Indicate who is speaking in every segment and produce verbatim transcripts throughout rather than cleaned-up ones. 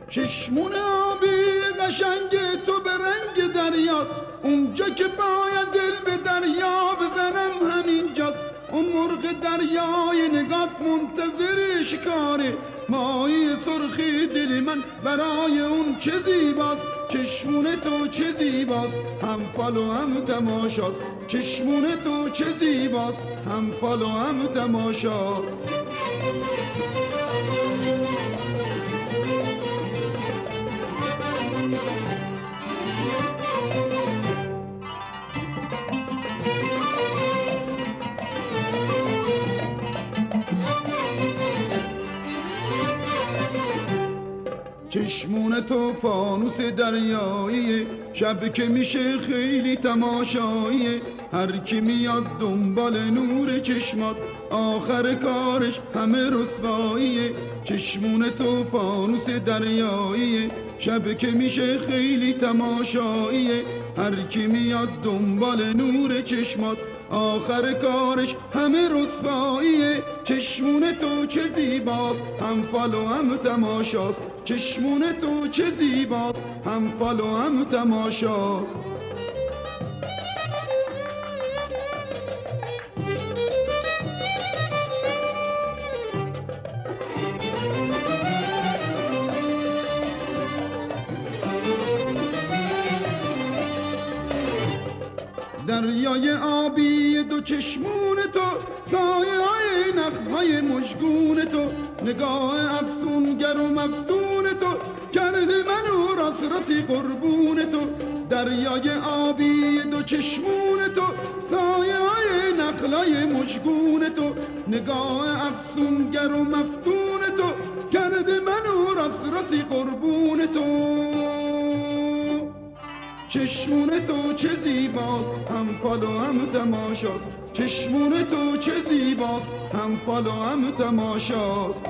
Speaker 1: چشمون آبی قشنگ تو به رنگ دریاست، اونجا که باید دل به دریا بزنم همینجاست. اون مرغ دریای نگات منتظر شکاره، ماهی سرخی دل من برای اون چه زیباست. چشمون تو چه زیباست، هم فال و هم تماشاست. چشمون تو چه زیباست، هم فال و هم تماشاست. چشمون تو فانوس دریاییه، شب که میشه خیلی تماشاییه. هر کی میاد دنبال نور چشمات آخر کارش همه رسواییه. چشمون تو فانوس دریاییه، شب که میشه خیلی تماشاییه. هر کی میاد دنبال نور چشمات آخر کارش همه رسواییه. چشمون تو چه زیباست، هم فال و هم تماشاست. چشمون تو چه زیباست، هم فال و هم تماشاست. دریای آبی دو چشمون تو، سایه های نخهای مشگون تو، نگاه افسونگر و مفتون تو، کرده منو راست راسی قربون تو. دریای آبی دو چشمون تو، سایه های نخلای مشگون تو، نگاه افسونگر و مفتون تو، کرده منو راست راسی قربون تو. چشمون تو چه زیباست، هم فال و هم تماشاست. چشمون تو چه زیباست، هم فال و هم تماشاست.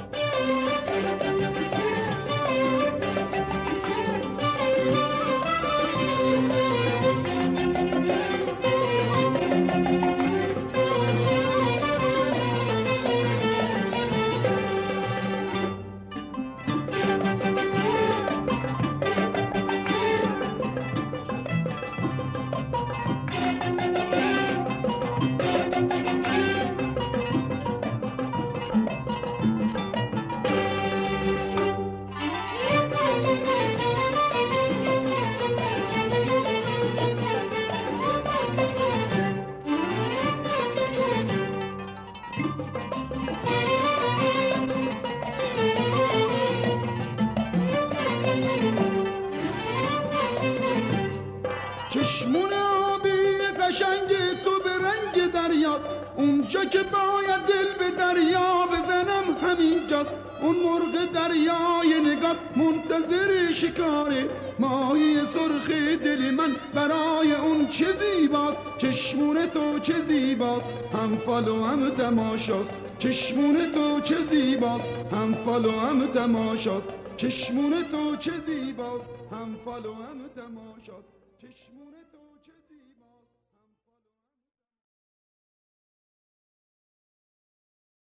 Speaker 1: چشمون آبی قشنگ تو به رنگ دریاست، اونجا که باید دل به دریا بزنم همینجاست. اون مرغ دریای نگات منتظر شکاره، ماهی سرخ دل من برای اون چه زیباست. چشمون تو چه زیباست، هم فال و هم تماشاست. چشمون تو چه زیباست، هم فال و هم تماشاست. چشمون تو چه زیباست، هم فال و هم تماشاست. چشمون تو